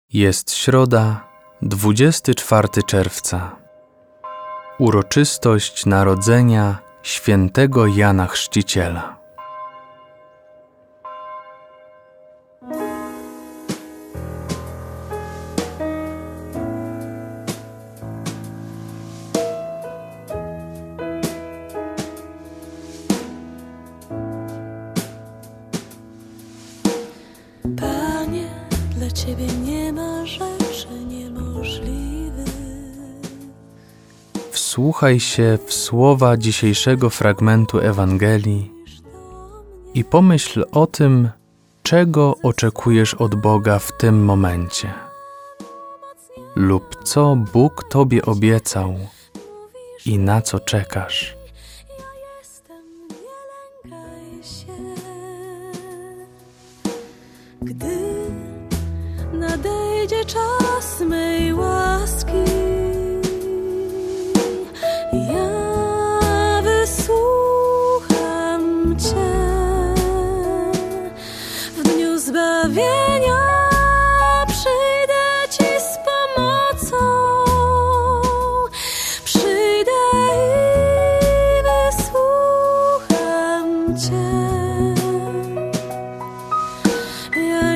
Jest środa, 24 czerwca. Uroczystość narodzenia świętego Jana Chrzciciela. Panie, dla Ciebie nie ma rzeczy niemożliwych. Wsłuchaj się w słowa dzisiejszego fragmentu Ewangelii i pomyśl o tym, czego oczekujesz od Boga w tym momencie lub co Bóg Tobie obiecał i na co czekasz. Ja jestem, nie lękaj się. Gdy nadejdzie czas mej łaski, ja wysłucham Cię. W dniu zbawienia przyjdę Ci z pomocą, przyjdę i wysłucham Cię. Ja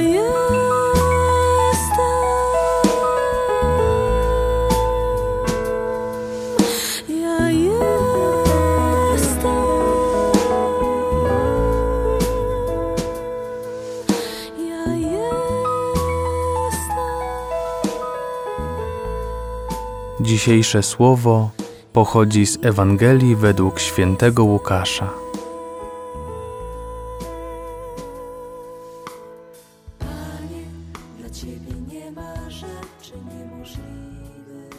Dzisiejsze słowo pochodzi z Ewangelii według świętego Łukasza. Panie, dla Ciebie nie ma rzeczy niemożliwych.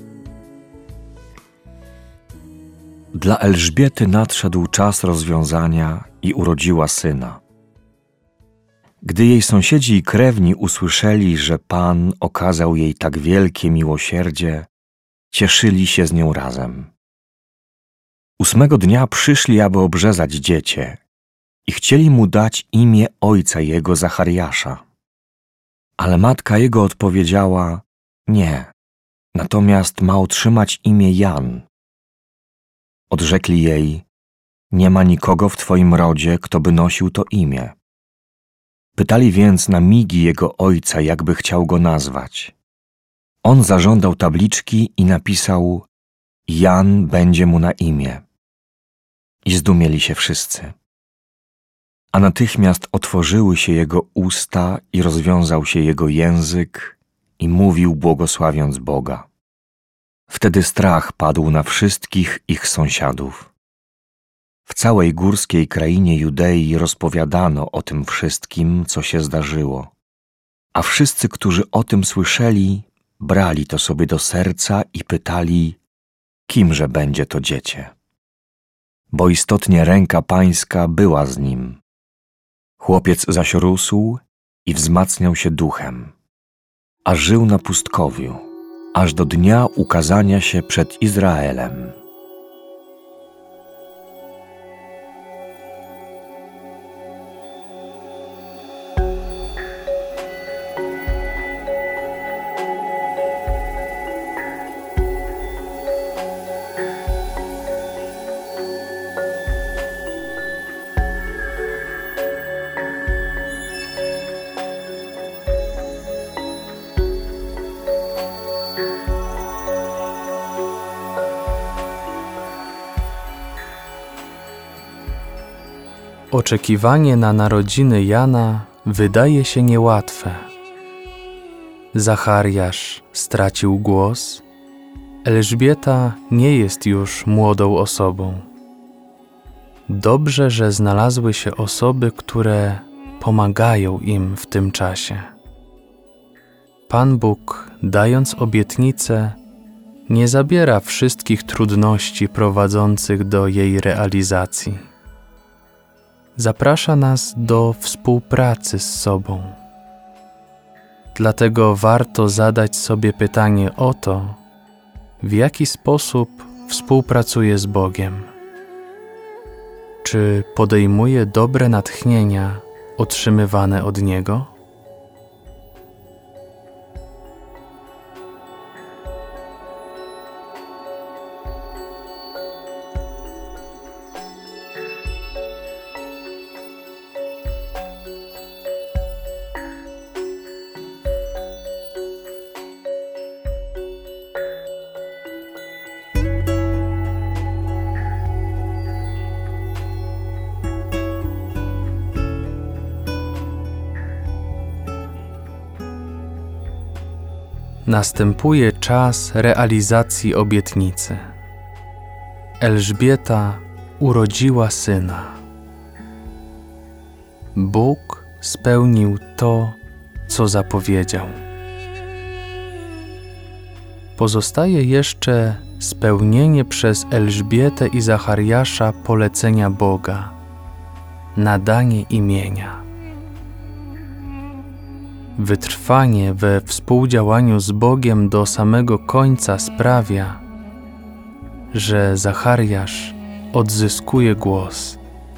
Dla Elżbiety nadszedł czas rozwiązania i urodziła syna. Gdy jej sąsiedzi i krewni usłyszeli, że Pan okazał jej tak wielkie miłosierdzie, cieszyli się z nią razem. 8 dnia przyszli, aby obrzezać dziecię i chcieli mu dać imię ojca jego Zachariasza. Ale matka jego odpowiedziała: nie, natomiast ma otrzymać imię Jan. Odrzekli jej: nie ma nikogo w twoim rodzie, kto by nosił to imię. Pytali więc na migi jego ojca, jakby chciał go nazwać. On zażądał tabliczki i napisał: Jan będzie mu na imię. I zdumieli się wszyscy. A natychmiast otworzyły się jego usta i rozwiązał się jego język i mówił, błogosławiąc Boga. Wtedy strach padł na wszystkich ich sąsiadów. W całej górskiej krainie Judei rozpowiadano o tym wszystkim, co się zdarzyło. A wszyscy, którzy o tym słyszeli, brali to sobie do serca i pytali, kimże będzie to dziecię. Bo istotnie ręka Pańska była z nim. Chłopiec zaś rósł i wzmacniał się duchem, a żył na pustkowiu, aż do dnia ukazania się przed Izraelem. Oczekiwanie na narodziny Jana wydaje się niełatwe. Zachariasz stracił głos, Elżbieta nie jest już młodą osobą. Dobrze, że znalazły się osoby, które pomagają im w tym czasie. Pan Bóg, dając obietnicę, nie zabiera wszystkich trudności prowadzących do jej realizacji. Zaprasza nas do współpracy z sobą. Dlatego warto zadać sobie pytanie o to, w jaki sposób współpracuję z Bogiem. Czy podejmuje dobre natchnienia otrzymywane od Niego? następuje czas realizacji obietnicy. Elżbieta urodziła syna. Bóg spełnił to, co zapowiedział. Pozostaje jeszcze spełnienie przez Elżbietę i Zachariasza polecenia Boga, nadanie imienia. Wytrwanie we współdziałaniu z Bogiem do samego końca sprawia, że Zachariasz odzyskuje głos.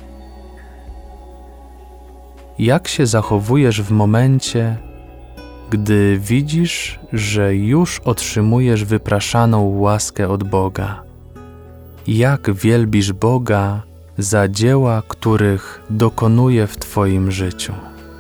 Jak się zachowujesz w momencie, gdy widzisz, że już otrzymujesz wypraszaną łaskę od Boga? Jak wielbisz Boga za dzieła, których dokonuje w Twoim życiu?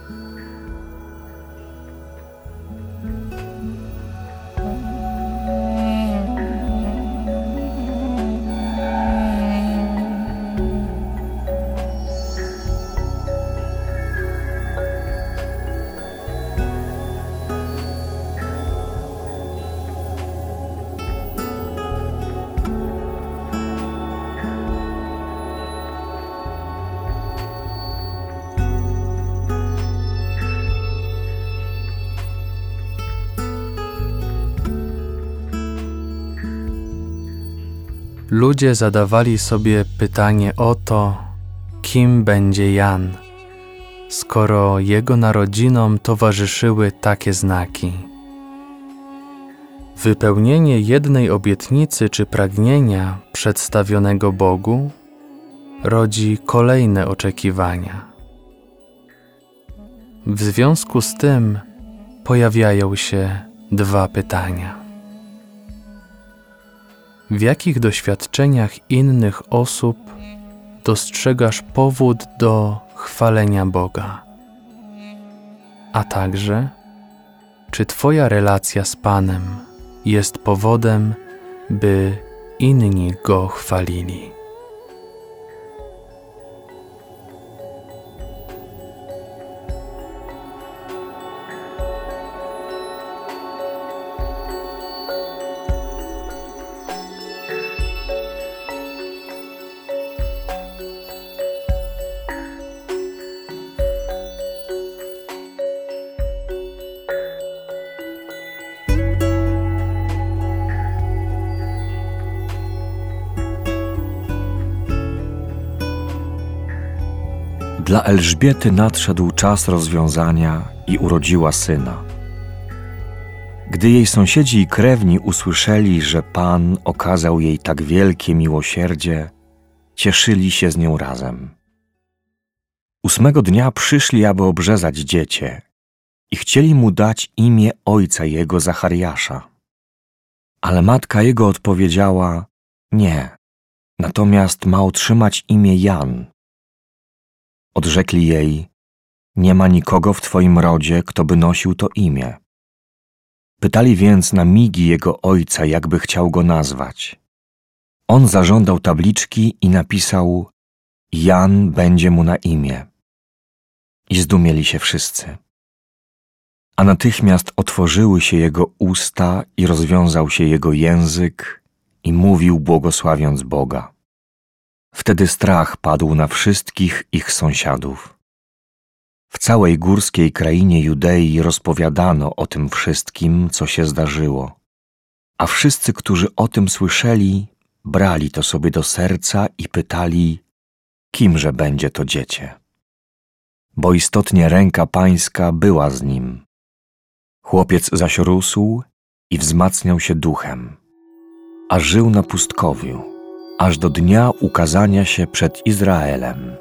Ludzie zadawali sobie pytanie o to, kim będzie Jan, skoro jego narodzinom towarzyszyły takie znaki. Wypełnienie jednej obietnicy czy pragnienia przedstawionego Bogu rodzi kolejne oczekiwania. W związku z tym pojawiają się dwa pytania. W jakich doświadczeniach innych osób dostrzegasz powód do chwalenia Boga? A także, czy Twoja relacja z Panem jest powodem, by inni Go chwalili? Dla Elżbiety nadszedł czas rozwiązania i urodziła syna. Gdy jej sąsiedzi i krewni usłyszeli, że Pan okazał jej tak wielkie miłosierdzie, cieszyli się z nią razem. 8 dnia przyszli, aby obrzezać dziecię i chcieli mu dać imię ojca jego Zachariasza. Ale matka jego odpowiedziała: nie, natomiast ma otrzymać imię Jan. Odrzekli jej: nie ma nikogo w twoim rodzie, kto by nosił to imię. Pytali więc na migi jego ojca, jakby chciał go nazwać. On zażądał tabliczki i napisał: Jan będzie mu na imię. I zdumieli się wszyscy. A natychmiast otworzyły się jego usta i rozwiązał się jego język i mówił, błogosławiąc Boga. Wtedy strach padł na wszystkich ich sąsiadów. W całej górskiej krainie Judei rozpowiadano o tym wszystkim, co się zdarzyło. A wszyscy, którzy o tym słyszeli, brali to sobie do serca i pytali, kimże będzie to dziecię. Bo istotnie ręka Pańska była z nim. Chłopiec zaś rósł i wzmacniał się duchem, a żył na pustkowiu, aż do dnia ukazania się przed Izraelem.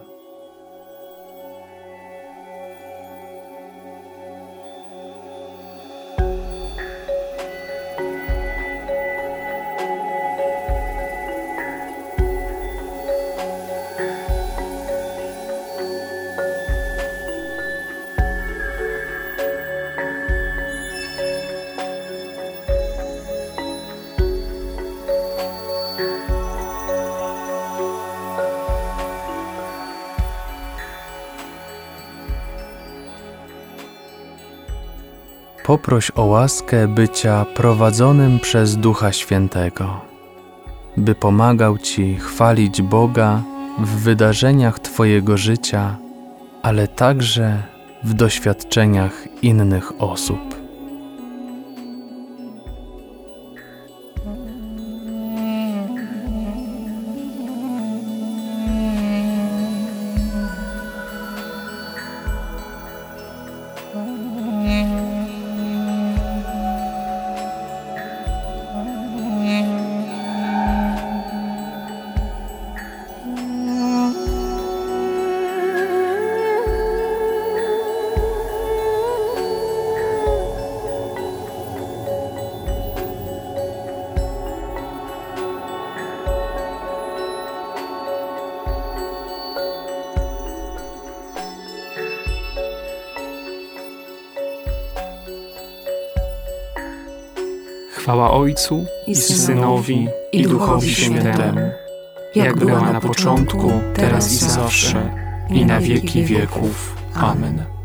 poproś o łaskę bycia prowadzonym przez Ducha Świętego, by pomagał Ci chwalić Boga w wydarzeniach Twojego życia, ale także w doświadczeniach innych osób. Chwała Ojcu i Synowi i Duchowi Świętemu, jak była na początku, teraz i zawsze, i na wieki wieków. Amen.